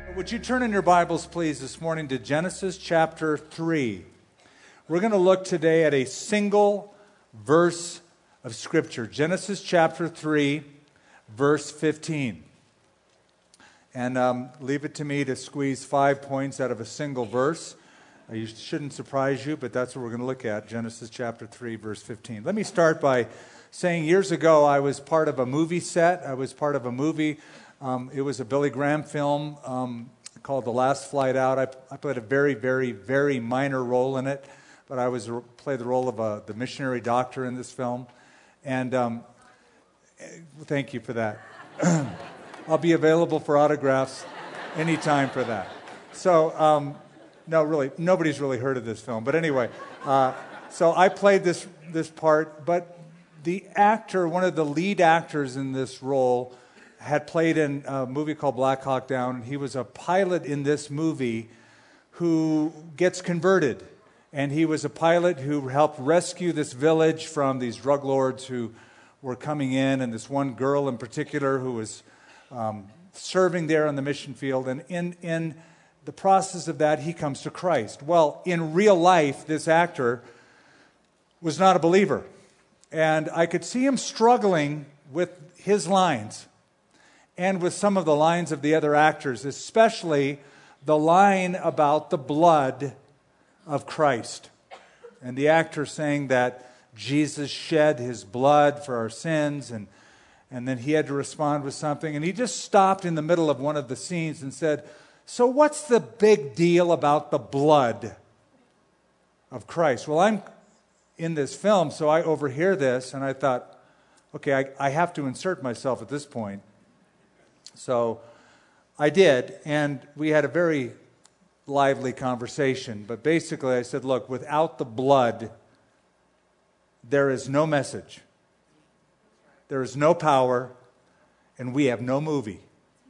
Would you turn in your Bibles, please, this morning to Genesis chapter 3. We're going to look today at a single verse of Scripture. Genesis chapter 3, verse 15. And leave it to me to squeeze 5 points out of a single verse. You shouldn't surprise you, but that's what we're going to look at, Genesis chapter 3, verse 15. Let me start by saying years ago I was part of a movie set. I was part of a movie. It was a Billy Graham film called The Last Flight Out. I played a very, very, very minor role in it, but I played the role of the missionary doctor in this film. And thank you for that. I'll be available for autographs anytime for that. So, no, really, nobody's really heard of this film. But anyway, so I played this part, but the actor, one of the lead actors in this role, had played in a movie called Black Hawk Down. He was a pilot in this movie who gets converted. And he was a pilot who helped rescue this village from these drug lords who were coming in, and this one girl in particular who was serving there on the mission field. And in the process of that, he comes to Christ. Well, in real life, this actor was not a believer. And I could see him struggling with his lines and with some of the lines of the other actors, especially the line about the blood of Christ. And the actor saying that Jesus shed his blood for our sins, and then he had to respond with something. And he just stopped in the middle of one of the scenes and said, "So what's the big deal about the blood of Christ?" Well, I'm in this film, so I overhear this, and I thought, okay, I have to insert myself at this point. So I did, and we had a very lively conversation. But basically I said, look, without the blood, there is no message. There is no power, and we have no movie.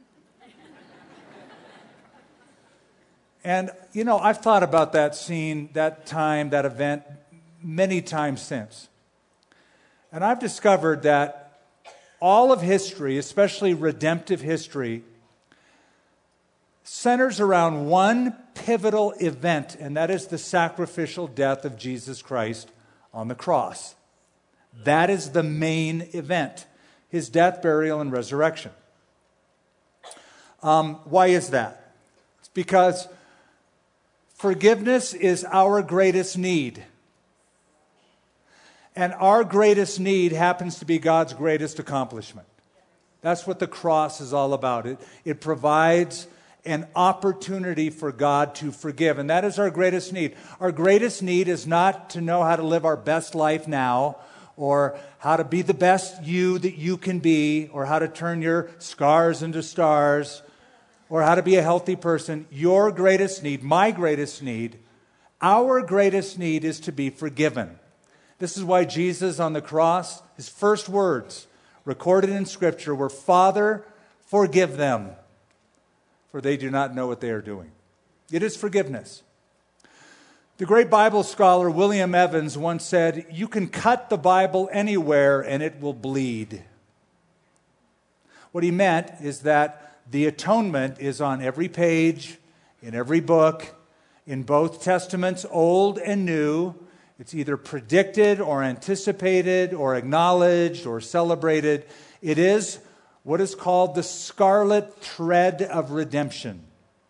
And, you know, I've thought about that scene, that time, that event, many times since. And I've discovered that all of history, especially redemptive history, centers around one pivotal event, and that is the sacrificial death of Jesus Christ on the cross. That is the main event, his death, burial, and resurrection. Why is that? It's because forgiveness is our greatest need. And our greatest need happens to be God's greatest accomplishment. That's what the cross is all about. It provides an opportunity for God to forgive. And that is our greatest need. Our greatest need is not to know how to live our best life now, or how to be the best you that you can be, or how to turn your scars into stars, or how to be a healthy person. Your greatest need, my greatest need, our greatest need is to be forgiven. This is why Jesus on the cross, his first words recorded in Scripture were, "Father, forgive them, for they do not know what they are doing." It is forgiveness. The great Bible scholar William Evans once said, "You can cut the Bible anywhere and it will bleed." What he meant is that the atonement is on every page, in every book, in both Testaments, Old and New. It's either predicted or anticipated or acknowledged or celebrated. It is what is called the scarlet thread of redemption.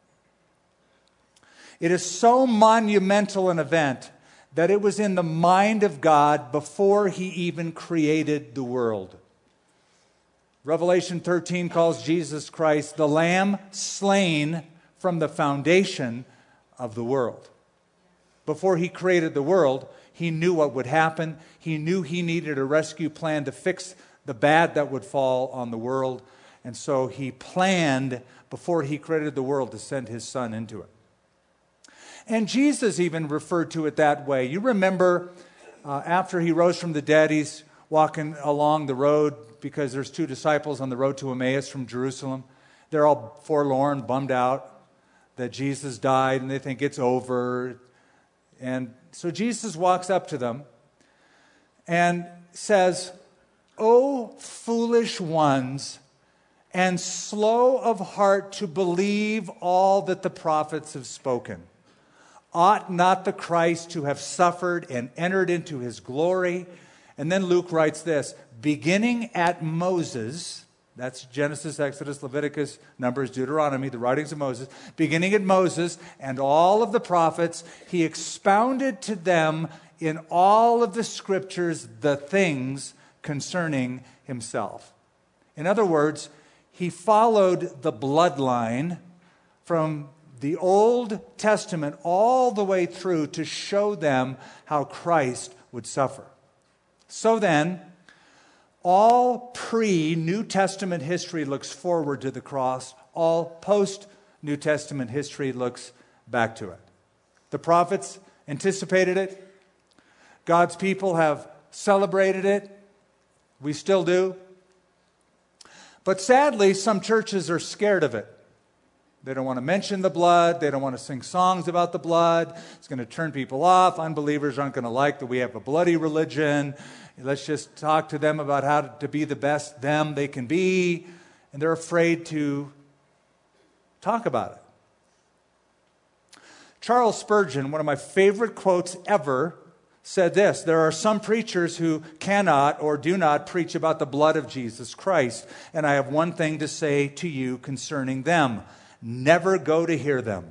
It is so monumental an event that it was in the mind of God before he even created the world. Revelation 13 calls Jesus Christ the Lamb slain from the foundation of the world. Before he created the world, he knew what would happen. He knew he needed a rescue plan to fix the bad that would fall on the world. And so he planned, before he created the world, to send his son into it. And Jesus even referred to it that way. You remember after he rose from the dead, he's walking along the road because there's two disciples on the road to Emmaus from Jerusalem. They're all forlorn, bummed out that Jesus died, and they think it's over. And so Jesus walks up to them and says, "O foolish ones, and slow of heart to believe all that the prophets have spoken. Ought not the Christ to have suffered and entered into his glory? And then Luke writes this, beginning at Moses, that's Genesis, Exodus, Leviticus, Numbers, Deuteronomy, the writings of Moses, beginning at Moses and all of the prophets, he expounded to them in all of the scriptures the things concerning himself. In other words, he followed the bloodline from the Old Testament all the way through to show them how Christ would suffer. So then, all pre-New Testament history looks forward to the cross. All post-New Testament history looks back to it. The prophets anticipated it. God's people have celebrated it. We still do. But sadly, some churches are scared of it. They don't want to mention the blood. They don't want to sing songs about the blood. It's going to turn people off. Unbelievers aren't going to like that we have a bloody religion. Let's just talk to them about how to be the best them they can be. And they're afraid to talk about it. Charles Spurgeon, one of my favorite quotes ever, said this: there are some preachers who cannot or do not preach about the blood of Jesus Christ. And I have one thing to say to you concerning them. Never go to hear them.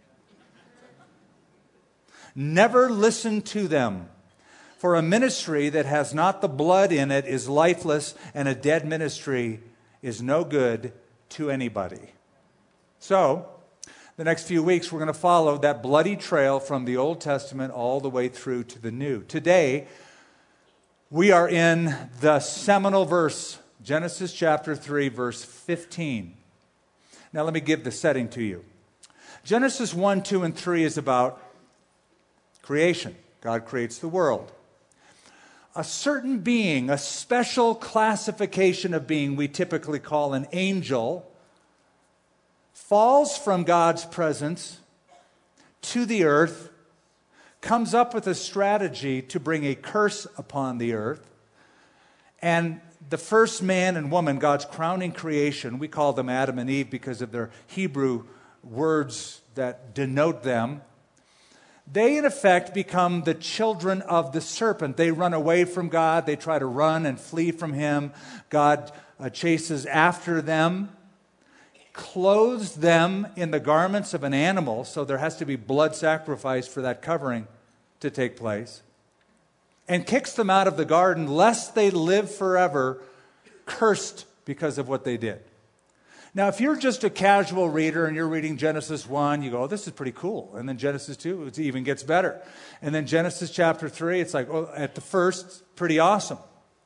Never listen to them. For a ministry that has not the blood in it is lifeless, and a dead ministry is no good to anybody. So, the next few weeks we're going to follow that bloody trail from the Old Testament all the way through to the New. Today, we are in the seminal verse, Genesis chapter 3, verse 15. Now let me give the setting to you. Genesis 1, 2, and 3 is about creation. God creates the world. A certain being, a special classification of being we typically call an angel, falls from God's presence to the earth, comes up with a strategy to bring a curse upon the earth, and the first man and woman, God's crowning creation, we call them Adam and Eve because of their Hebrew words that denote them. They, in effect, become the children of the serpent. They run away from God. They try to run and flee from him. God chases after them, clothes them in the garments of an animal, so there has to be blood sacrifice for that covering to take place, and kicks them out of the garden lest they live forever cursed because of what they did. Now, if you're just a casual reader and you're reading Genesis 1, you go, oh, this is pretty cool. And then Genesis 2, it even gets better. And then Genesis chapter 3, it's like, oh, at the first, pretty awesome.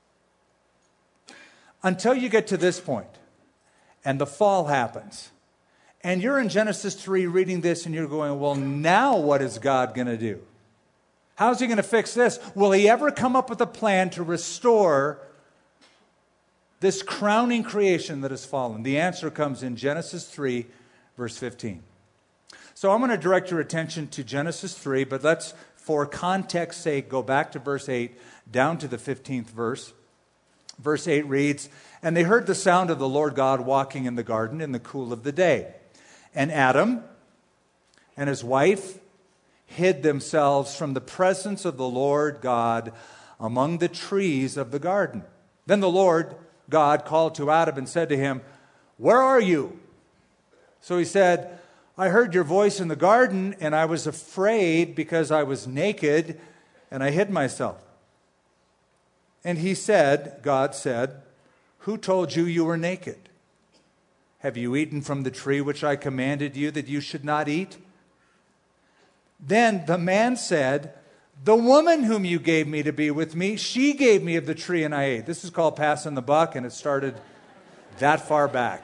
Until you get to this point, and the fall happens. And you're in Genesis 3 reading this, and you're going, well, now what is God going to do? How's he going to fix this? Will he ever come up with a plan to restore this crowning creation that has fallen? The answer comes in Genesis 3, verse 15. So I'm going to direct your attention to Genesis 3, but let's, for context's sake, go back to verse 8, down to the 15th verse. Verse 8 reads, and they heard the sound of the Lord God walking in the garden in the cool of the day. And Adam and his wife hid themselves from the presence of the Lord God among the trees of the garden. Then the Lord God called to Adam and said to him, where are you? So he said, I heard your voice in the garden, and I was afraid because I was naked, and I hid myself. And he said, God said, who told you you were naked? Have you eaten from the tree which I commanded you that you should not eat? Then the man said, the woman whom you gave me to be with me, she gave me of the tree and I ate. This is called passing the buck, and it started that far back.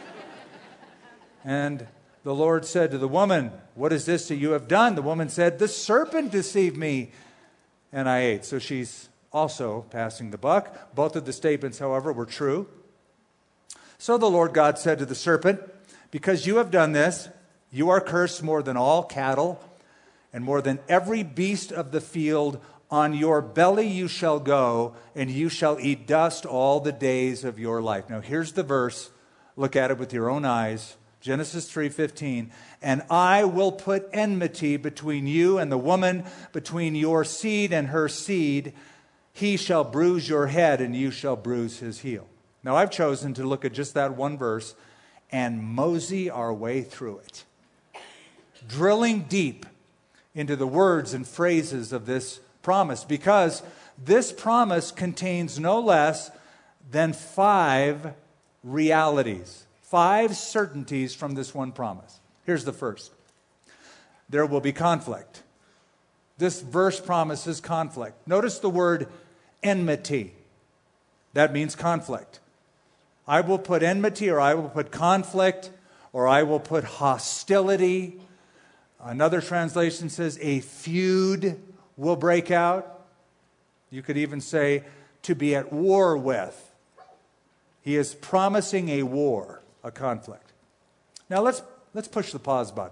And the Lord said to the woman, what is this that you have done? The woman said, the serpent deceived me and I ate. So she's also passing the buck. Both of the statements, however, were true. So the Lord God said to the serpent, because you have done this, you are cursed more than all cattle, and more than every beast of the field. On your belly you shall go, and you shall eat dust all the days of your life. Now here's the verse Look at it with your own eyes. Genesis 3:15. And I will put enmity between you and the woman, between your seed and her seed. He shall bruise your head, and you shall bruise his heel. Now, I've chosen to look at just that one verse and mosey our way through it, drilling deep into the words and phrases of this promise, because this promise contains no less than 5 realities, 5 certainties from this one promise. Here's the first. There will be conflict. This verse promises conflict. Notice the word enmity. That means conflict. I will put enmity, or I will put conflict, or I will put hostility. Another translation says a feud will break out. You could even say to be at war with. He is promising a war, a conflict. Now let's push the pause button.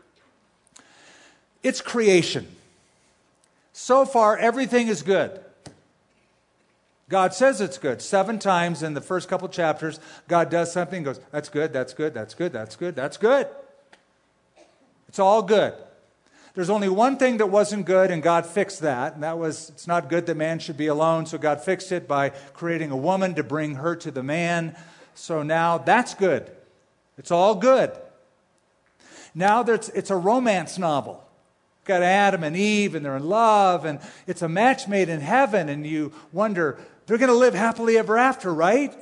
It's creation. So far, everything is good. God says it's good. 7 times in the first couple chapters, God does something and goes, that's good, that's good, that's good, that's good, that's good. It's all good. There's only one thing that wasn't good, and God fixed that. And that was, it's not good that man should be alone, so God fixed it by creating a woman to bring her to the man. So now that's good. It's all good. Now it's a romance novel. Got Adam and Eve, and they're in love, and it's a match made in heaven, and you wonder, they're going to live happily ever after, right?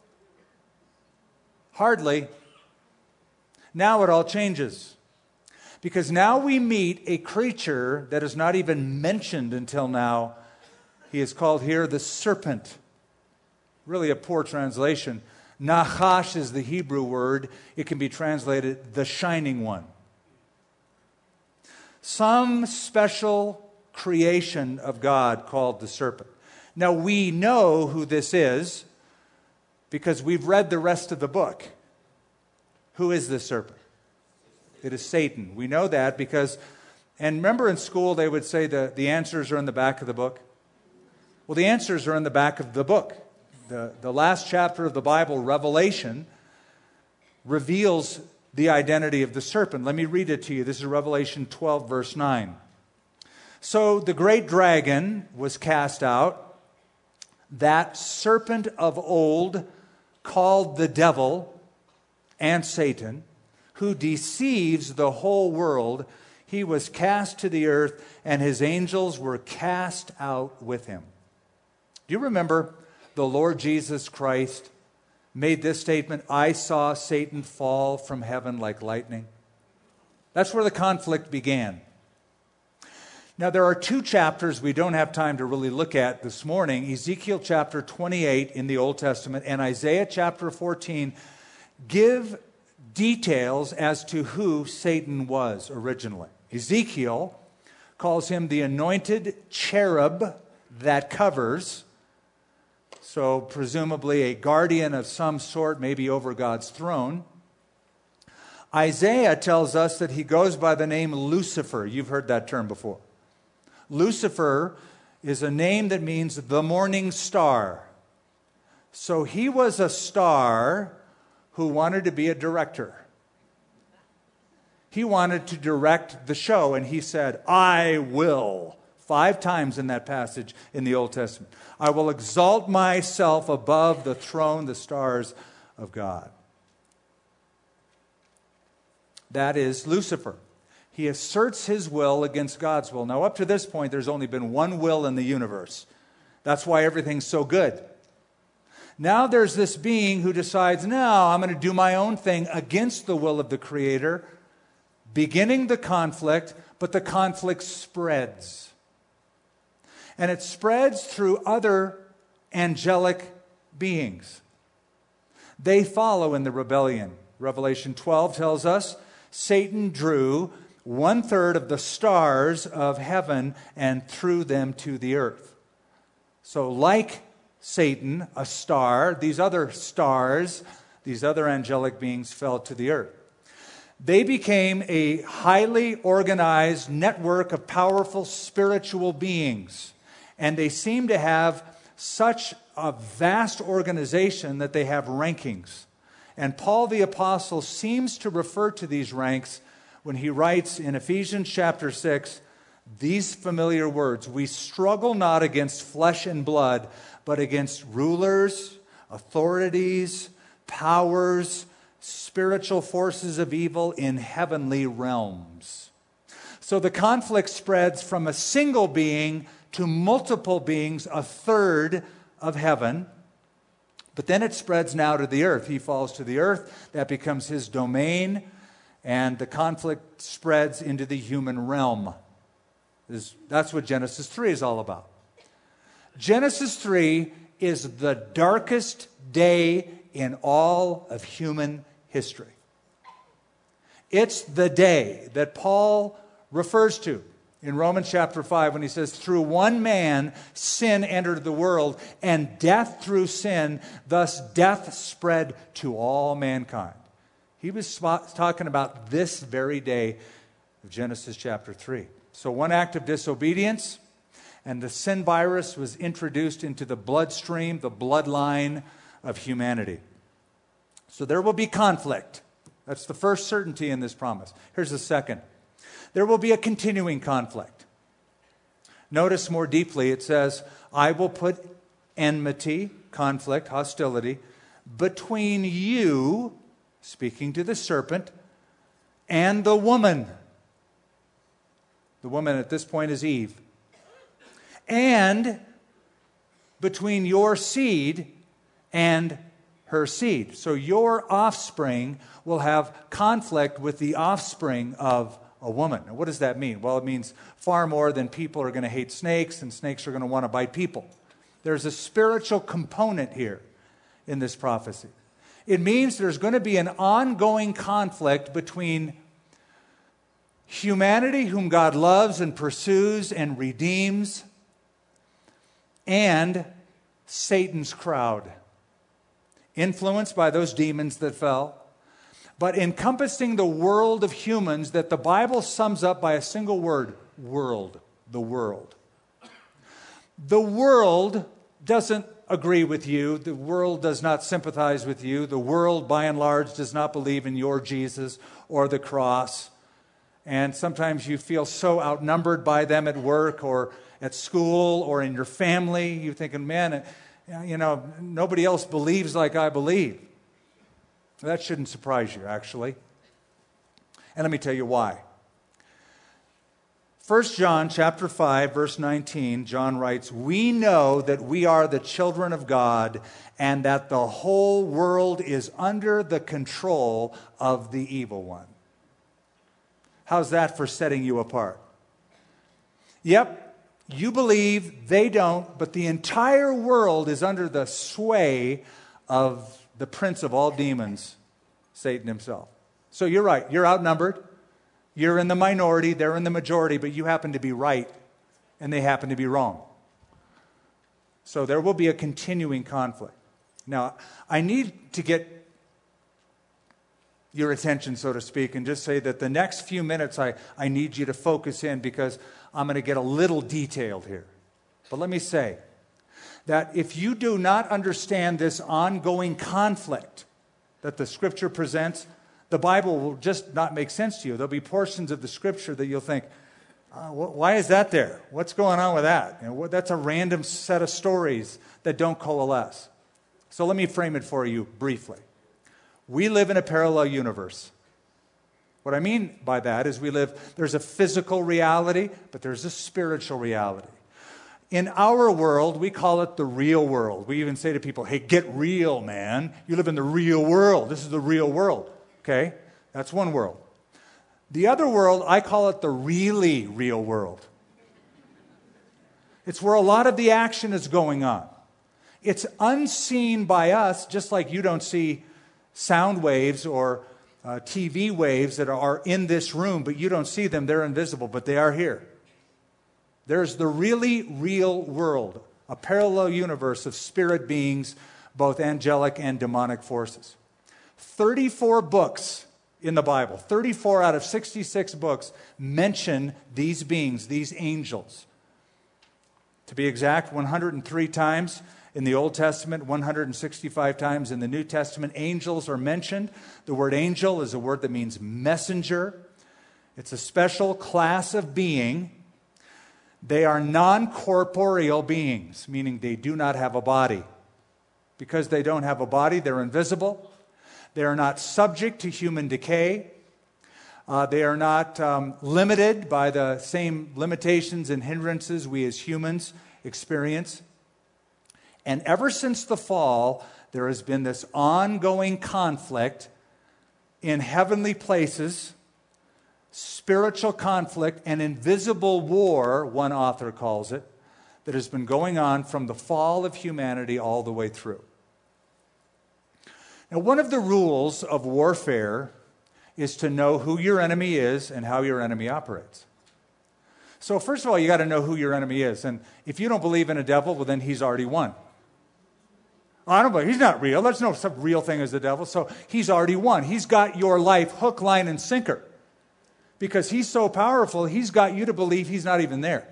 Hardly. Now it all changes. Because now we meet a creature that is not even mentioned until now. He is called here the serpent. Really a poor translation. Nachash is the Hebrew word. It can be translated the shining one. Some special creation of God called the serpent. Now we know who this is because we've read the rest of the book. Who is this serpent? It is Satan. We know that because, and remember in school they would say the answers are in the back of the book? Well, the answers are in the back of the book. The last chapter of the Bible, Revelation, reveals the identity of the serpent. Let me read it to you. This is Revelation 12, verse 9. So the great dragon was cast out, that serpent of old called the devil and Satan, who deceives the whole world. He was cast to the earth, and his angels were cast out with him. Do you remember the Lord Jesus Christ made this statement, I saw Satan fall from heaven like lightning? That's where the conflict began. Now, there are 2 chapters we don't have time to really look at this morning. Ezekiel chapter 28 in the Old Testament and Isaiah chapter 14 give details as to who Satan was originally. Ezekiel calls him the anointed cherub that covers. So presumably a guardian of some sort, maybe over God's throne. Isaiah tells us that he goes by the name Lucifer. You've heard that term before. Lucifer is a name that means the morning star. So he was a star who wanted to be a director. He wanted to direct the show, and he said, I will. 5 times in that passage in the Old Testament. I will exalt myself above the throne, the stars of God. That is Lucifer. He asserts his will against God's will. Now, up to this point, there's only been one will in the universe. That's why everything's so good. Now there's this being who decides, no, I'm going to do my own thing against the will of the Creator, beginning the conflict, but the conflict spreads. And it spreads through other angelic beings. They follow in the rebellion. Revelation 12 tells us Satan drew 1/3 of the stars of heaven and threw them to the earth. So like Satan, a star, these other stars, these other angelic beings fell to the earth. They became a highly organized network of powerful spiritual beings. And they seem to have such a vast organization that they have rankings. And Paul the Apostle seems to refer to these ranks when he writes in Ephesians chapter 6 these familiar words: we struggle not against flesh and blood, but against rulers, authorities, powers, spiritual forces of evil in heavenly realms. So the conflict spreads from a single being to multiple beings, a third of heaven. But then it spreads now to the earth. He falls to the earth. That becomes his domain. And the conflict spreads into the human realm. That's what Genesis 3 is all about. Genesis 3 is the darkest day in all of human history. It's the day that Paul refers to in Romans chapter 5 when he says, through one man sin entered the world, and death through sin, thus death spread to all mankind. He was talking about this very day of Genesis chapter 3. So one act of disobedience, and the sin virus was introduced into the bloodstream, the bloodline of humanity. So there will be conflict. That's the first certainty in this promise. Here's the second. There will be a continuing conflict. Notice more deeply, it says, I will put enmity, conflict, hostility, between you, speaking to the serpent, and the woman. The woman at this point is Eve. And between your seed and her seed. So your offspring will have conflict with the offspring of a woman. Now, what does that mean? Well, it means far more than people are going to hate snakes and snakes are going to want to bite people. There's a spiritual component here in this prophecy. It means there's going to be an ongoing conflict between humanity, whom God loves and pursues and redeems, and Satan's crowd, influenced by those demons that fell, but encompassing the world of humans that the Bible sums up by a single word: world. The world. The world doesn't agree with you. The world does not sympathize with you. The world, by and large, does not believe in your Jesus or the cross. And sometimes you feel so outnumbered by them at work or at school or in your family. You're thinking, man, nobody else believes like I believe. That shouldn't surprise you, actually. And let me tell you why. 1 John chapter 5, verse 19, John writes, we know that we are the children of God and that the whole world is under the control of the evil one. How's that for setting you apart? Yep, you believe, they don't, but the entire world is under the sway of the prince of all demons, Satan himself. So you're right. You're outnumbered. You're in the minority. They're in the majority. But you happen to be right, and they happen to be wrong. So there will be a continuing conflict. Now, I need to get your attention, so to speak, and just say that the next few minutes I need you to focus in because I'm going to get a little detailed here. But let me say that if you do not understand this ongoing conflict that the Scripture presents, the Bible will just not make sense to you. There'll be portions of the Scripture that you'll think, why is that there? What's going on with that? That's a random set of stories that don't coalesce. So let me frame it for you briefly. We live in a parallel universe. What I mean by that is there's a physical reality, but there's a spiritual reality. In our world, we call it the real world. We even say to people, hey, get real, man. You live in the real world. This is the real world. Okay? That's one world. The other world, I call it the really real world. It's where a lot of the action is going on. It's unseen by us, just like you don't see sound waves or TV waves that are in this room, but you don't see them. They're invisible, but they are here. There's the really real world, a parallel universe of spirit beings, both angelic and demonic forces. 34 books in the Bible, 34 out of 66 books mention these beings, these angels. To be exact, 103 times, in the Old Testament, 165 times in the New Testament. Angels are mentioned. The word angel is a word that means messenger. It's a special class of being. They are non-corporeal beings, meaning they do not have a body. Because they don't have a body, they're invisible. They are not subject to human decay. They are not limited by the same limitations and hindrances we as humans experience. And ever since the fall, there has been this ongoing conflict in heavenly places, spiritual conflict, and invisible war, one author calls it, that has been going on from the fall of humanity all the way through. Now, one of the rules of warfare is to know who your enemy is and how your enemy operates. So first of all, you got to know who your enemy is. And if you don't believe in a devil, well, then he's already won. I don't believe he's not real. There's no such real thing as the devil. So he's already won. He's got your life hook, line, and sinker. Because he's so powerful, he's got you to believe he's not even there.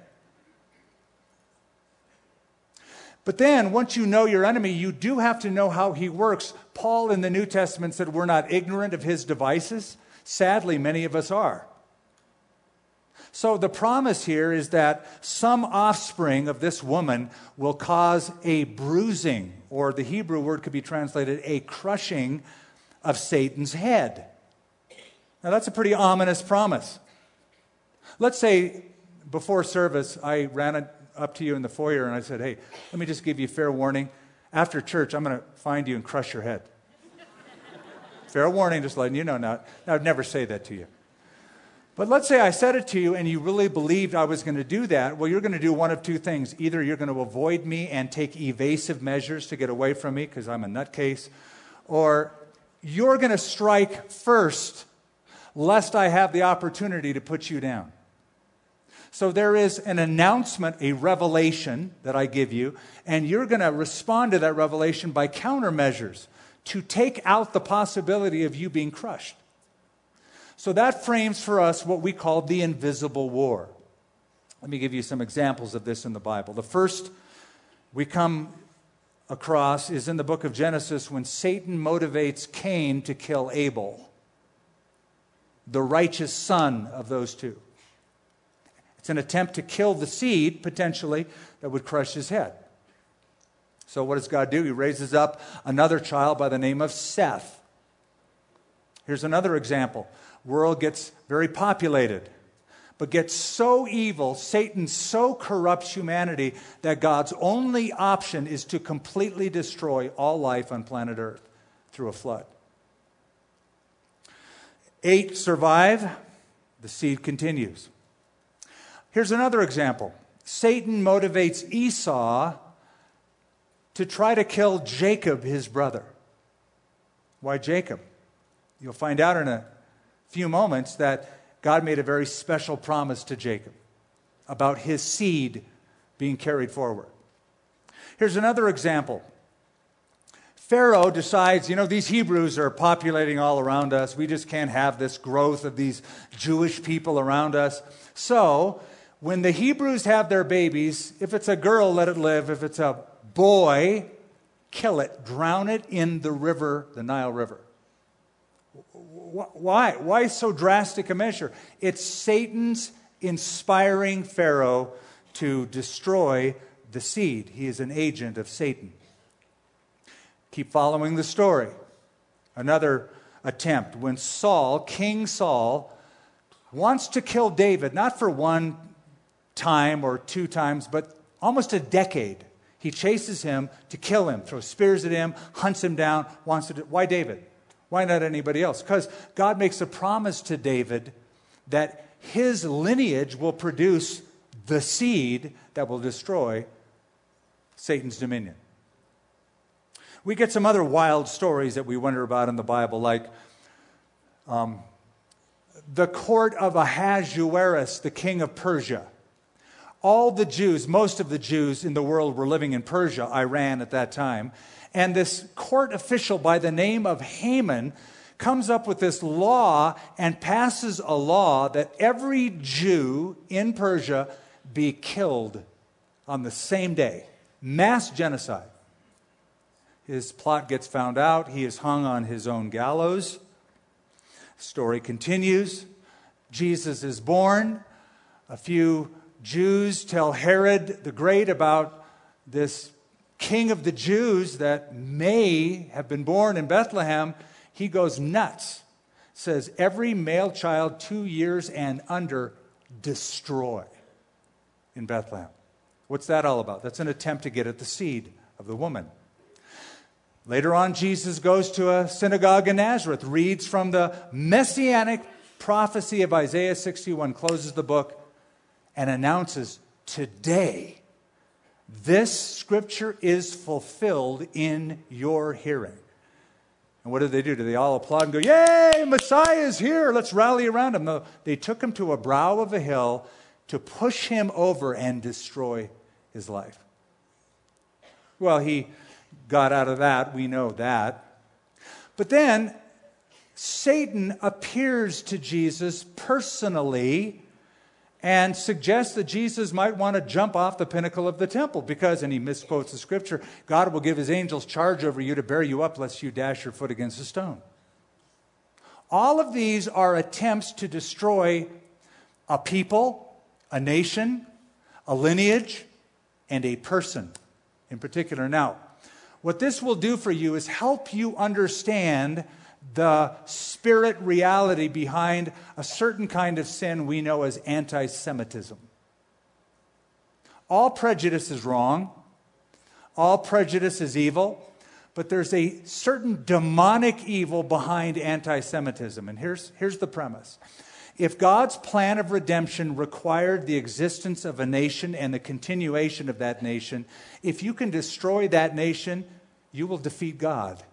But then, once you know your enemy, you do have to know how he works. Paul in the New Testament said we're not ignorant of his devices. Sadly, many of us are. So the promise here is that some offspring of this woman will cause a bruising, or the Hebrew word could be translated a crushing of Satan's head. Now that's a pretty ominous promise. Let's say before service I ran up to you in the foyer and I said, hey, let me just give you fair warning. After church, I'm going to find you and crush your head. Fair warning, just letting you know now. I would never say that to you. But let's say I said it to you and you really believed I was going to do that. Well, you're going to do one of two things. Either you're going to avoid me and take evasive measures to get away from me because I'm a nutcase, or you're going to strike first lest I have the opportunity to put you down. So there is an announcement, a revelation that I give you, and you're going to respond to that revelation by countermeasures to take out the possibility of you being crushed. So that frames for us what we call the invisible war. Let me give you some examples of this in the Bible. The first we come across is in the book of Genesis when Satan motivates Cain to kill Abel, the righteous son of those two. It's an attempt to kill the seed, potentially, that would crush his head. So what does God do? He raises up another child by the name of Seth. Here's another example. World gets very populated, but gets so evil, Satan so corrupts humanity that God's only option is to completely destroy all life on planet Earth through a flood. 8 survive, the seed continues. Here's another example. Satan motivates Esau to try to kill Jacob, his brother. Why Jacob? You'll find out in a few moments that God made a very special promise to Jacob about his seed being carried forward. Here's another example. Pharaoh decides, these Hebrews are populating all around us. We just can't have this growth of these Jewish people around us. So, when the Hebrews have their babies, if it's a girl, let it live. If it's a boy, kill it. Drown it in the river, the Nile River. Why? Why so drastic a measure? It's Satan's inspiring Pharaoh to destroy the seed. He is an agent of Satan. Keep following the story. Another attempt when King Saul, wants to kill David, not for one time or 2 times, but almost a decade. He chases him to kill him, throws spears at him, hunts him down, wants to do. Why David? Why not anybody else? Because God makes a promise to David that his lineage will produce the seed that will destroy Satan's dominion. We get some other wild stories that we wonder about in the Bible, like the court of Ahasuerus, the king of Persia. All the Jews, most of the Jews in the world were living in Persia, Iran at that time. And this court official by the name of Haman comes up with this law and passes a law that every Jew in Persia be killed on the same day. Mass genocide. His plot gets found out. He is hung on his own gallows. Story continues. Jesus is born. A few Jews tell Herod the Great about this king of the Jews that may have been born in Bethlehem. He goes nuts. Says, every male child 2 years and under, destroy in Bethlehem. What's that all about? That's an attempt to get at the seed of the woman. Later on, Jesus goes to a synagogue in Nazareth, reads from the messianic prophecy of Isaiah 61, closes the book, and announces, today, this scripture is fulfilled in your hearing. And what did they do? Do they all applaud and go, yay, Messiah is here, let's rally around him? No, they took him to a brow of a hill to push him over and destroy his life. Well, he got out of that, we know that. But then Satan appears to Jesus personally and suggests that Jesus might want to jump off the pinnacle of the temple because, and he misquotes the scripture, God will give his angels charge over you to bear you up lest you dash your foot against a stone. All of these are attempts to destroy a people, a nation, a lineage, and a person in particular. Now, what this will do for you is help you understand the spirit reality behind a certain kind of sin we know as anti-Semitism. All prejudice is wrong. All prejudice is evil. But there's a certain demonic evil behind anti-Semitism. And here's the premise. If God's plan of redemption required the existence of a nation and the continuation of that nation, if you can destroy that nation, you will defeat God.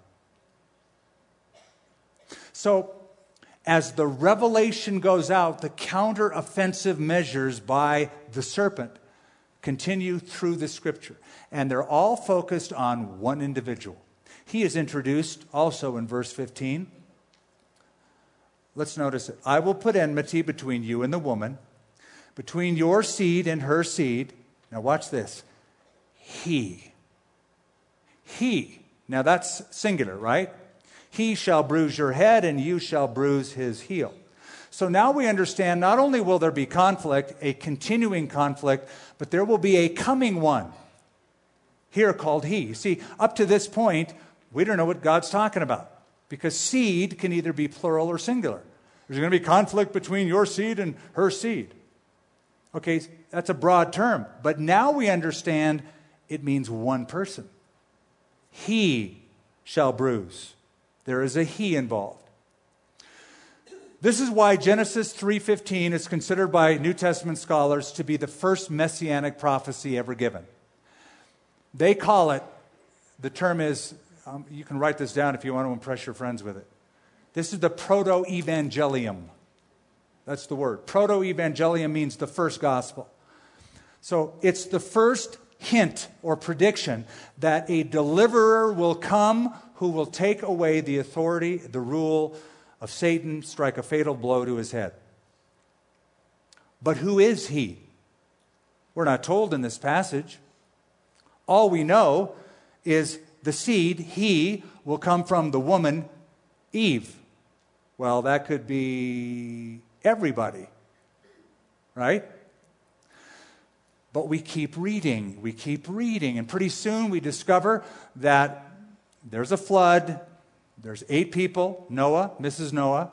So, as the revelation goes out, the counter-offensive measures by the serpent continue through the scripture. And they're all focused on one individual. He is introduced also in verse 15. Let's notice it. I will put enmity between you and the woman, between your seed and her seed. Now watch this. He. Now that's singular, right? He shall bruise your head and you shall bruise his heel. So now we understand not only will there be conflict, a continuing conflict, but there will be a coming one. Here called he. See, up to this point, we don't know what God's talking about. Because seed can either be plural or singular. There's going to be conflict between your seed and her seed. Okay, that's a broad term. But now we understand it means one person. He shall bruise. There is a he involved. This is why Genesis 3:15 is considered by New Testament scholars to be the first messianic prophecy ever given. They call it, the term is, you can write this down if you want to impress your friends with it. This is the proto-evangelium. That's the word. Proto-evangelium means the first gospel. So it's the first hint or prediction that a deliverer will come who will take away the authority, the rule of Satan, strike a fatal blow to his head. But who is he? We're not told in this passage. All we know is the seed, he, will come from the woman, Eve. Well, that could be everybody, right? But we keep reading, and pretty soon we discover that there's a flood, there's 8 people, Noah, Mrs. Noah,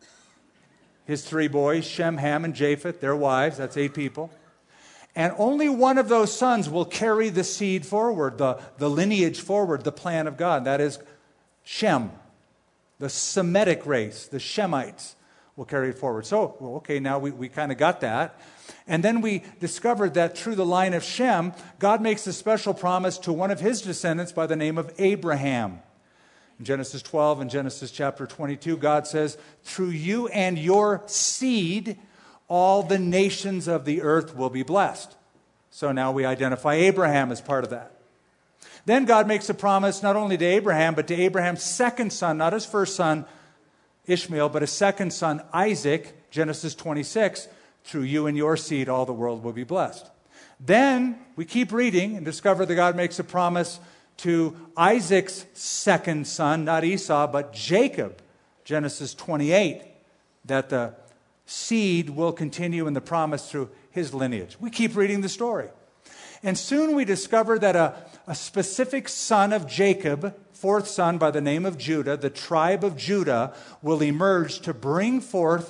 his 3 boys, Shem, Ham, and Japheth, their wives, that's 8 people. And only one of those sons will carry the seed forward, the lineage forward, the plan of God. That is Shem, the Semitic race, the Shemites will carry it forward. So, okay, now we kind of got that. And then we discovered that through the line of Shem, God makes a special promise to one of his descendants by the name of Abraham. In Genesis 12 and Genesis chapter 22, God says, through you and your seed, all the nations of the earth will be blessed. So now we identify Abraham as part of that. Then God makes a promise not only to Abraham, but to Abraham's second son, not his first son, Ishmael, but his second son, Isaac, Genesis 26, through you and your seed, all the world will be blessed. Then we keep reading and discover that God makes a promise to Isaac's second son, not Esau, but Jacob, Genesis 28, that the seed will continue in the promise through his lineage. We keep reading the story. And soon we discover that a specific son of Jacob, fourth son by the name of Judah, the tribe of Judah, will emerge to bring forth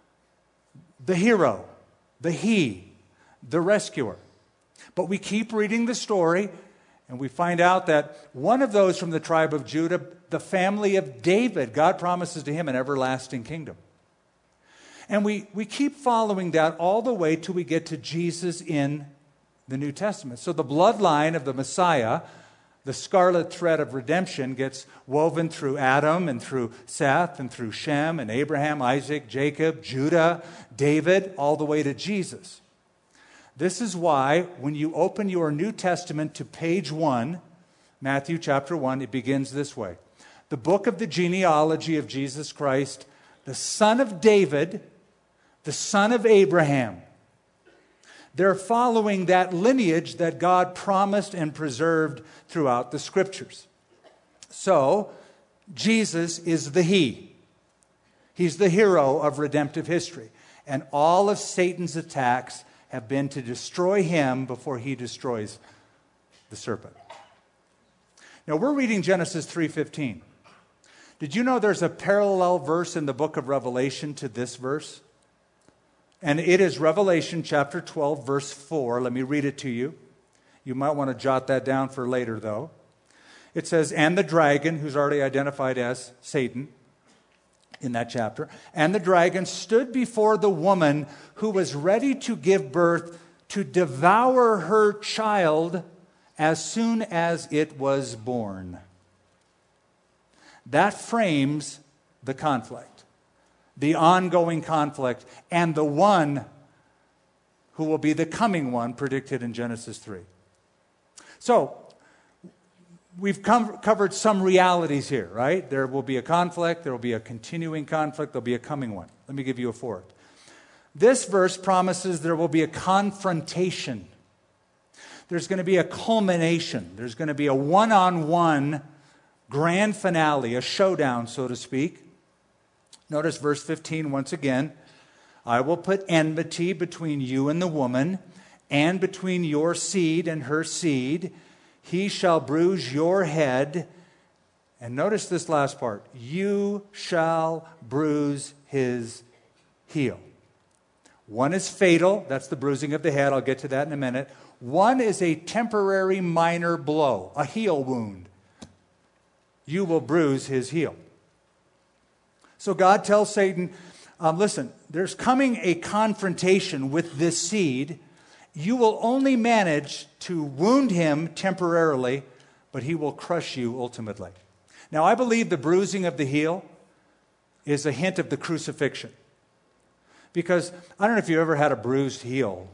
the hero, the rescuer. But we keep reading the story, and we find out that one of those from the tribe of Judah, the family of David, God promises to him an everlasting kingdom. And we keep following that all the way till we get to Jesus in the New Testament. So the bloodline of the Messiah, the scarlet thread of redemption, gets woven through Adam and through Seth and through Shem and Abraham, Isaac, Jacob, Judah, David, all the way to Jesus. This is why when you open your New Testament to page 1, Matthew chapter 1, it begins this way. The book of the genealogy of Jesus Christ, the son of David, the son of Abraham. They're following that lineage that God promised and preserved throughout the Scriptures. So, Jesus is the He. He's the hero of redemptive history. And all of Satan's attacks have been to destroy him before he destroys the serpent. Now, we're reading Genesis 3:15. Did you know there's a parallel verse in the book of Revelation to this verse? And it is Revelation chapter 12, verse 4. Let me read it to you. You might want to jot that down for later, though. It says, and the dragon, who's already identified as Satan in that chapter, and the dragon stood before the woman who was ready to give birth to devour her child as soon as it was born. That frames the conflict. The ongoing conflict, and the one who will be the coming one predicted in Genesis 3. So, we've covered some realities here, right? There will be a conflict, there will be a continuing conflict, there'll be a coming one. Let me give you a fourth. This verse promises there will be a confrontation. There's going to be a culmination. There's going to be a one-on-one grand finale, a showdown, so to speak. Notice verse 15 once again. I will put enmity between you and the woman, and between your seed and her seed. He shall bruise your head. And notice this last part. You shall bruise his heel. One is fatal. That's the bruising of the head. I'll get to that in a minute. One is a temporary minor blow, a heel wound. You will bruise his heel. So God tells Satan, listen, there's coming a confrontation with this seed. You will only manage to wound him temporarily, but he will crush you ultimately. Now, I believe the bruising of the heel is a hint of the crucifixion. Because I don't know if you ever had a bruised heel,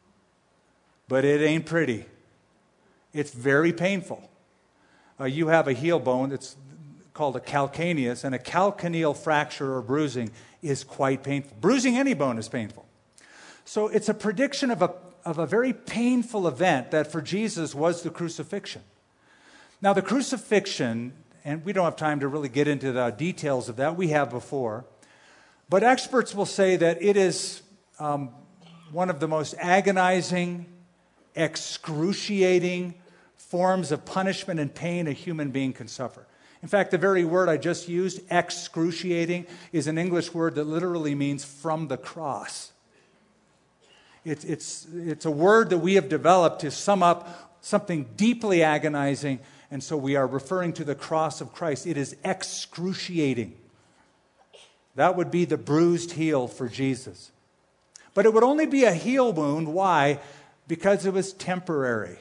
but it ain't pretty. It's very painful. You have a heel bone that's called a calcaneus, and a calcaneal fracture or bruising is quite painful. Bruising any bone is painful. So it's a prediction of a very painful event that for Jesus was the crucifixion. Now the crucifixion, and we don't have time to really get into the details of that, we have before, but experts will say that it is one of the most agonizing, excruciating forms of punishment and pain a human being can suffer. In fact, the very word I just used, excruciating, is an English word that literally means from the cross. It's a word that we have developed to sum up something deeply agonizing, and so we are referring to the cross of Christ. It is excruciating. That would be the bruised heel for Jesus. But it would only be a heel wound. Why? Because it was temporary.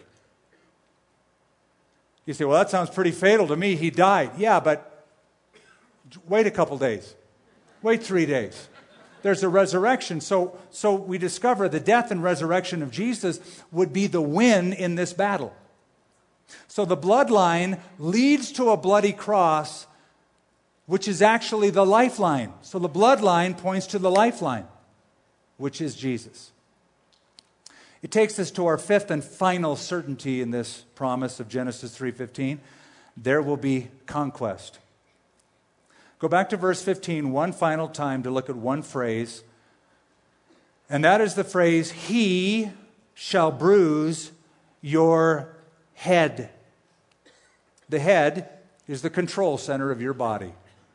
You say, well, that sounds pretty fatal to me. He died. Yeah, but wait a couple days. Wait 3 days. There's a resurrection. So we discover the death and resurrection of Jesus would be the win in this battle. So the bloodline leads to a bloody cross, which is actually the lifeline. So the bloodline points to the lifeline, which is Jesus. It takes us to our fifth and final certainty in this promise of Genesis 3:15. There will be conquest. Go back to verse 15 one final time to look at one phrase. And that is the phrase, he shall bruise your head. The head is the control center of your body.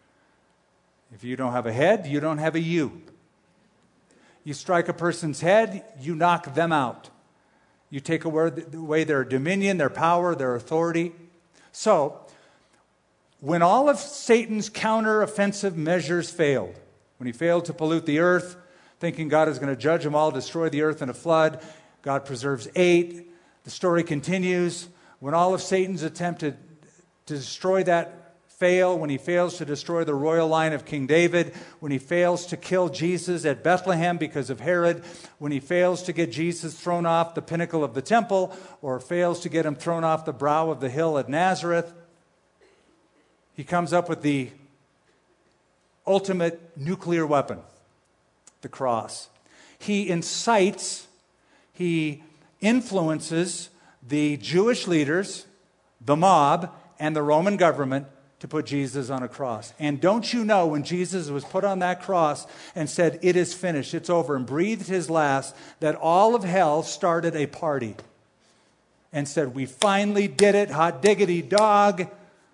If you don't have a head, you don't have a you. You strike a person's head, you knock them out. You take away their dominion, their power, their authority. So, when all of Satan's counter-offensive measures failed, when he failed to pollute the earth, thinking God is going to judge them all, destroy the earth in a flood, God preserves 8. The story continues. When all of Satan's attempted to destroy that fail, when he fails to destroy the royal line of King David, when he fails to kill Jesus at Bethlehem because of Herod, when he fails to get Jesus thrown off the pinnacle of the temple, or fails to get him thrown off the brow of the hill at Nazareth, he comes up with the ultimate nuclear weapon, the cross. He incites, he influences the Jewish leaders, the mob, and the Roman government to put Jesus on a cross. And don't you know, when Jesus was put on that cross and said, "It is finished, it's over," and breathed his last, that all of hell started a party and said, "We finally did it, hot diggity dog.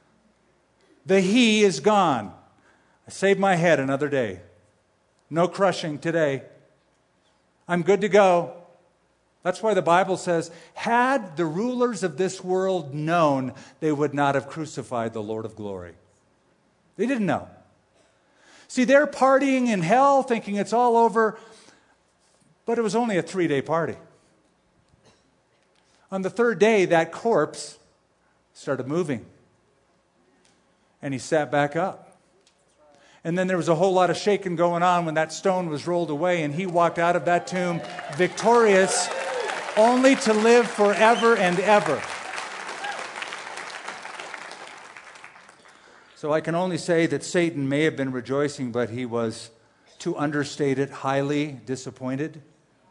The he is gone. I saved my head another day. No crushing today. I'm good to go." That's why the Bible says, had the rulers of this world known, they would not have crucified the Lord of glory. They didn't know. See, they're partying in hell, thinking it's all over, but it was only a 3-day party. On the 3rd day, that corpse started moving, and he sat back up. And then there was a whole lot of shaking going on when that stone was rolled away, and he walked out of that tomb victorious, only to live forever and ever. So I can only say that Satan may have been rejoicing, but he was, to understate it, highly disappointed.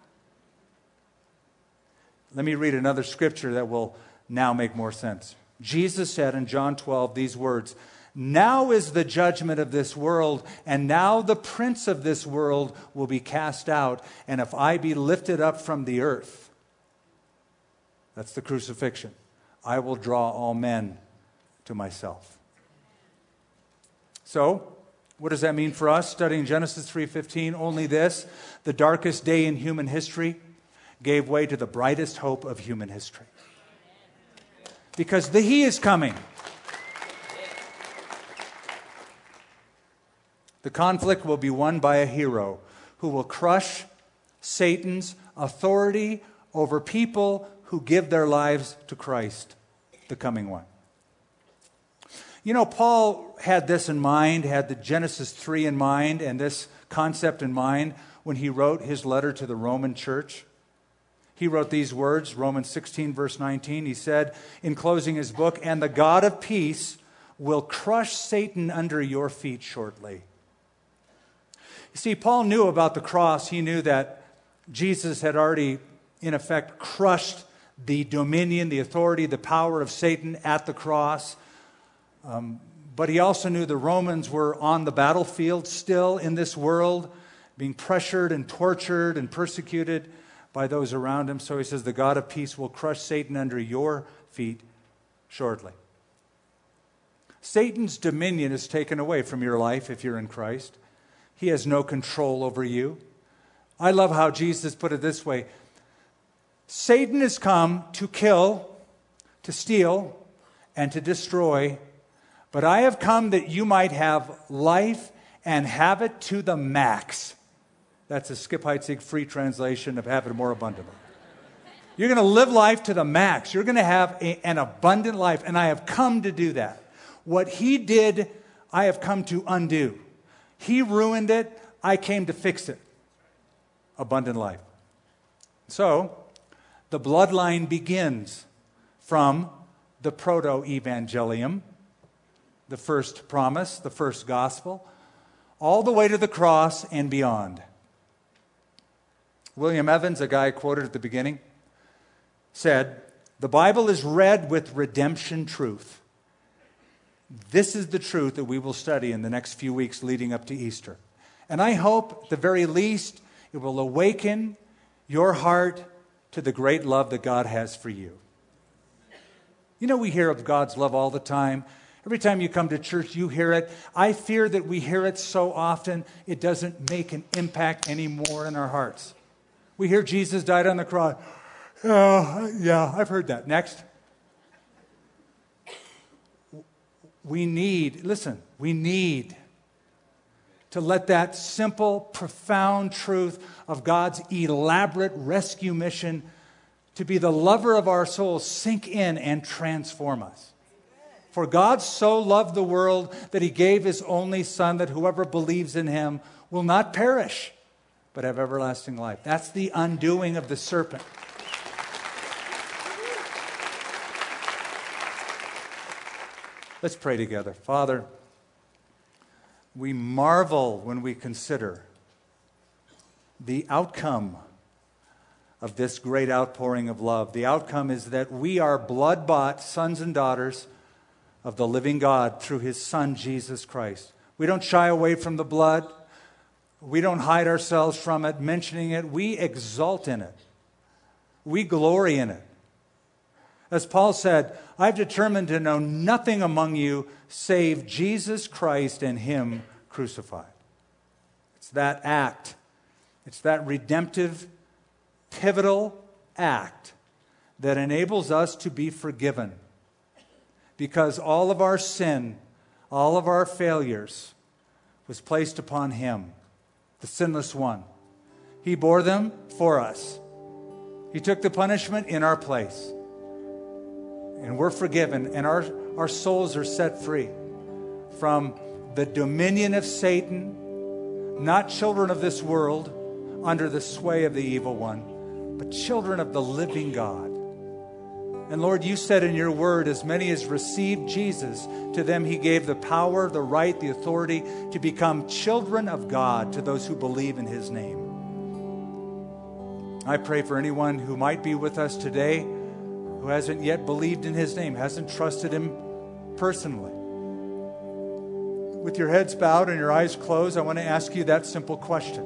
Let me read another scripture that will now make more sense. Jesus said in John 12 these words, "Now is the judgment of this world, and now the prince of this world will be cast out. And if I be lifted up from the earth," that's the crucifixion, "I will draw all men to myself." So, what does that mean for us studying Genesis 3:15? Only this: the darkest day in human history gave way to the brightest hope of human history. Because the he is coming. The conflict will be won by a hero who will crush Satan's authority over people who give their lives to Christ, the coming one. You know, Paul had this in mind, had the Genesis 3 in mind, and this concept in mind when he wrote his letter to the Roman church. He wrote these words, Romans 16, verse 19. He said, in closing his book, "And the God of peace will crush Satan under your feet shortly." You see, Paul knew about the cross. He knew that Jesus had already, in effect, crushed the dominion, the authority, the power of Satan at the cross. But he also knew the Romans were on the battlefield still in this world, being pressured and tortured and persecuted by those around him. So he says, the God of peace will crush Satan under your feet shortly. Satan's dominion is taken away from your life if you're in Christ. He has no control over you. I love how Jesus put it this way: Satan has come to kill, to steal, and to destroy, but I have come that you might have life and have it to the max. That's a Skip Heitzig free translation of have it more abundantly. You're going to live life to the max. You're going to have an abundant life, and I have come to do that. What he did, I have come to undo. He ruined it. I came to fix it. Abundant life. So, the bloodline begins from the proto-evangelium, the first promise, the first gospel, all the way to the cross and beyond. William Evans, a guy quoted at the beginning, said, "The Bible is read with redemption truth." This is the truth that we will study in the next few weeks leading up to Easter. And I hope, at the very least, it will awaken your heart to the great love that God has for you. You know, we hear of God's love all the time. Every time you come to church, you hear it. I fear that we hear it so often, it doesn't make an impact anymore in our hearts. We hear Jesus died on the cross. Oh, yeah, I've heard that. Next. We need to let that simple, profound truth of God's elaborate rescue mission to be the lover of our souls sink in and transform us. For God so loved the world that he gave his only Son, that whoever believes in him will not perish, but have everlasting life. That's the undoing of the serpent. Let's pray together. Father, we marvel when we consider the outcome of this great outpouring of love. The outcome is that we are blood-bought sons and daughters of the living God through his Son, Jesus Christ. We don't shy away from the blood. We don't hide ourselves from it, mentioning it. We exult in it. We glory in it. As Paul said, "I've determined to know nothing among you save Jesus Christ and him crucified." It's that act. It's that redemptive, pivotal act that enables us to be forgiven. Because all of our sin, all of our failures was placed upon him, the sinless one. He bore them for us. He took the punishment in our place. And we're forgiven, and our souls are set free from the dominion of Satan, not children of this world under the sway of the evil one, but children of the living God. And Lord, you said in your word, as many as received Jesus, to them he gave the power, the right, the authority to become children of God to those who believe in his name. I pray for anyone who might be with us today who hasn't yet believed in his name, hasn't trusted him personally. With your heads bowed and your eyes closed, I want to ask you that simple question.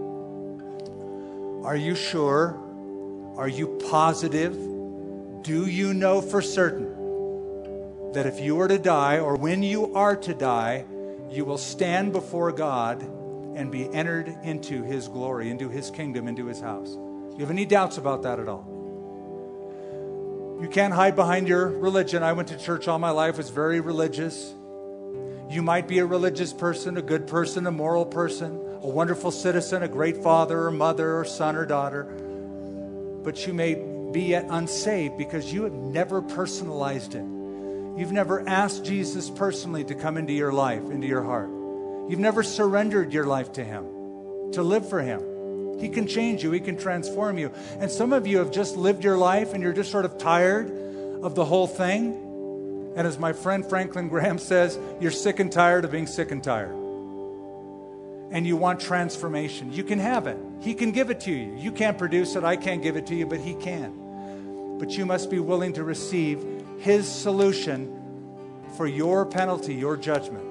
Are you sure? Are you positive? Do you know for certain that if you were to die, or when you are to die, you will stand before God and be entered into his glory, into his kingdom, into his house? Do you have any doubts about that at all? You can't hide behind your religion. I went to church all my life, was very religious. You might be a religious person, a good person, a moral person, a wonderful citizen, a great father or mother or son or daughter. But you may be yet unsaved because you have never personalized it. You've never asked Jesus personally to come into your life, into your heart. You've never surrendered your life to him, to live for him. He can change you. He can transform you. And some of you have just lived your life and you're just sort of tired of the whole thing. And as my friend Franklin Graham says, you're sick and tired of being sick and tired. And you want transformation. You can have it. He can give it to you. You can't produce it. I can't give it to you, but he can. But you must be willing to receive his solution for your penalty, your judgment.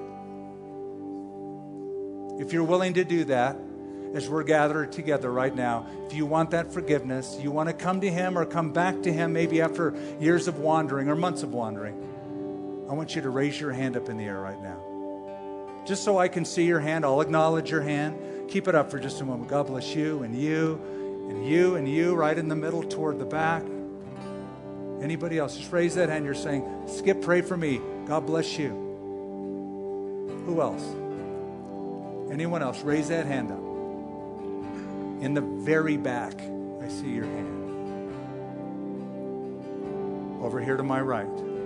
If you're willing to do that, as we're gathered together right now, if you want that forgiveness, you want to come to him or come back to him maybe after years of wandering or months of wandering, I want you to raise your hand up in the air right now. Just so I can see your hand, I'll acknowledge your hand. Keep it up for just a moment. God bless you and you and you and you right in the middle toward the back. Anybody else? Just raise that hand. You're saying, Skip, pray for me. God bless you. Who else? Anyone else? Raise that hand up. In the very back, I see your hand. Over here to my right.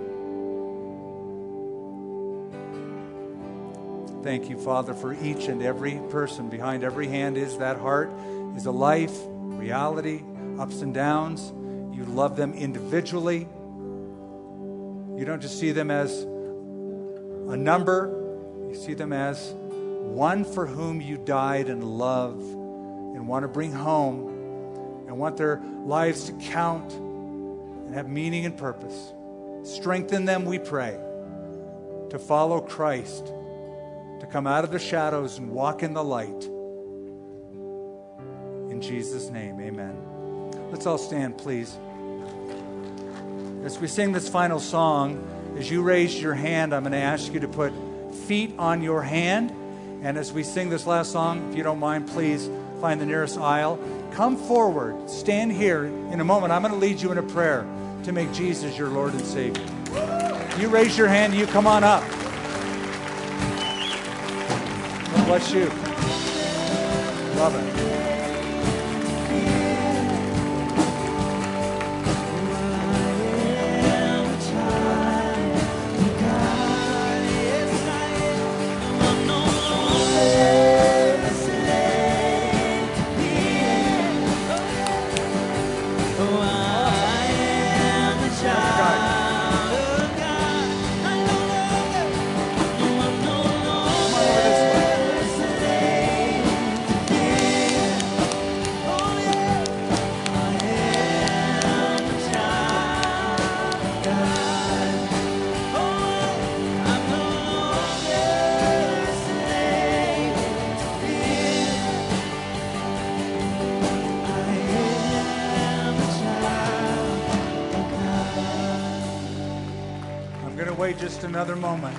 Thank you, Father, for each and every person. Behind every hand is that heart, is a life, reality, ups and downs. You love them individually. You don't just see them as a number. You see them as one for whom you died and love and want to bring home and want their lives to count and have meaning and purpose. Strengthen them, we pray, to follow Christ, to come out of the shadows and walk in the light. In Jesus' name, amen. Let's all stand, please. As we sing this final song, as you raise your hand, I'm going to ask you to put feet on your hand. And as we sing this last song, if you don't mind, please find the nearest aisle. Come forward. Stand here. In a moment, I'm going to lead you in a prayer to make Jesus your Lord and Savior. You raise your hand, you come on up. God bless you. Love it. Just another moment.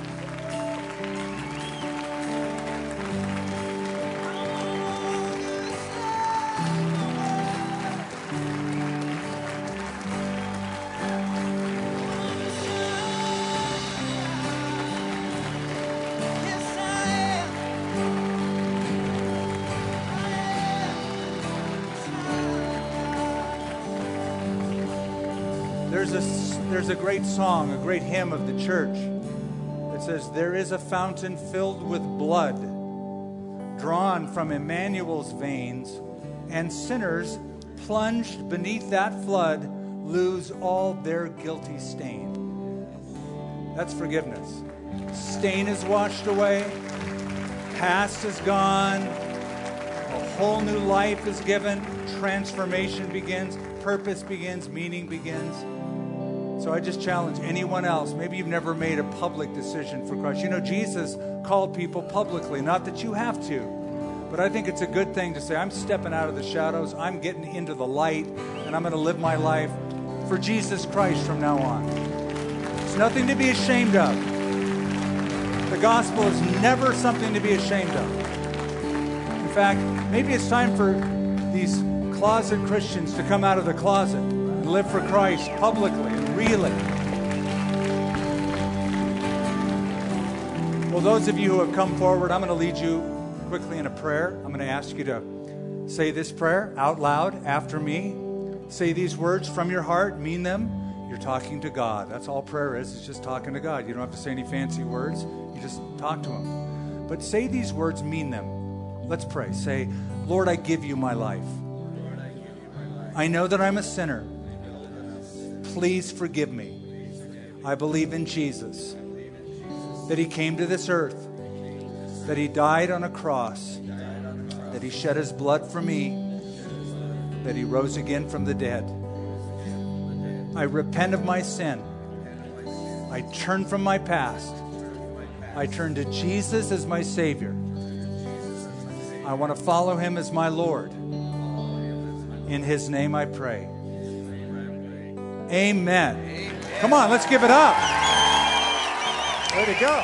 There's a great song, a great hymn of the church that says, "There is a fountain filled with blood, drawn from Emmanuel's veins, and sinners plunged beneath that flood lose all their guilty stain." That's forgiveness. Stain is washed away, past is gone, a whole new life is given, transformation begins, purpose begins, meaning begins. So I just challenge anyone else. Maybe you've never made a public decision for Christ. You know, Jesus called people publicly, not that you have to. But I think it's a good thing to say, I'm stepping out of the shadows, I'm getting into the light, and I'm going to live my life for Jesus Christ from now on. It's nothing to be ashamed of. The gospel is never something to be ashamed of. In fact, maybe it's time for these closet Christians to come out of the closet and live for Christ publicly. Really. Well, those of you who have come forward, I'm going to lead you quickly in a prayer. I'm going to ask you to say this prayer out loud after me. Say these words from your heart, mean them. You're talking to God. That's all prayer is. It's just talking to God. You don't have to say any fancy words. You just talk to Him. But say these words, mean them. Let's pray. Say, Lord, I give you my life. I know that I'm a sinner. Please forgive me. I believe in Jesus, that He came to this earth, that He died on a cross, that He shed His blood for me, that He rose again from the dead. I repent of my sin. I turn from my past. I turn to Jesus as my Savior. I want to follow Him as my Lord. In His name I pray. Amen. Amen. Come on, let's give it up. Way to go.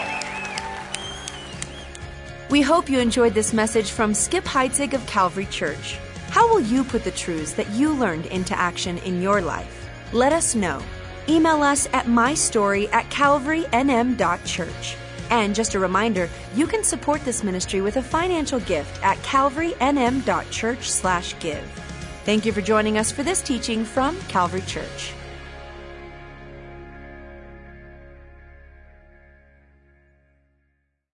We hope you enjoyed this message from Skip Heitzig of Calvary Church. How will you put the truths that you learned into action in your life? Let us know. Email us at mystory@calvarynm.church. And just a reminder, you can support this ministry with a financial gift at calvarynm.church/give. Thank you for joining us for this teaching from Calvary Church.